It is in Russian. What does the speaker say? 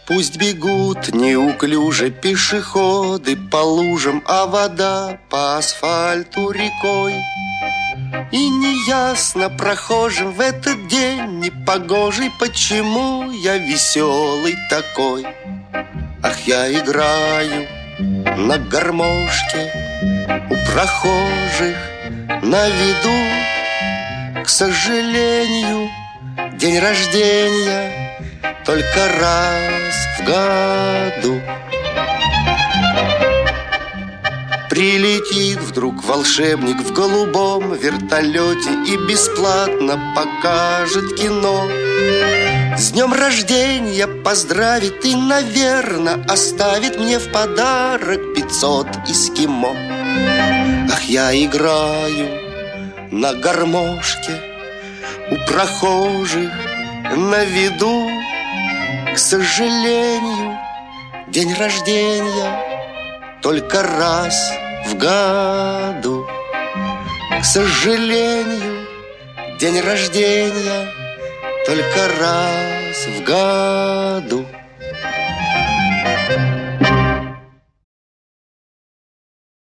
Пусть бегут неуклюже пешеходы по лужам, а вода по асфальту рекой. И неясно прохожим в этот день непогожий, почему я веселый такой. Ах, я играю на гармошке у прохожих на виду. К сожалению, день рождения только раз в году. Прилетит вдруг волшебник в голубом вертолете и бесплатно покажет кино. С днем рождения поздравит и, наверно, оставит мне в подарок 500 эскимо. Ах, я играю на гармошке у прохожих на виду. К сожалению, день рождения только раз в году. К сожалению, день рождения только раз в году.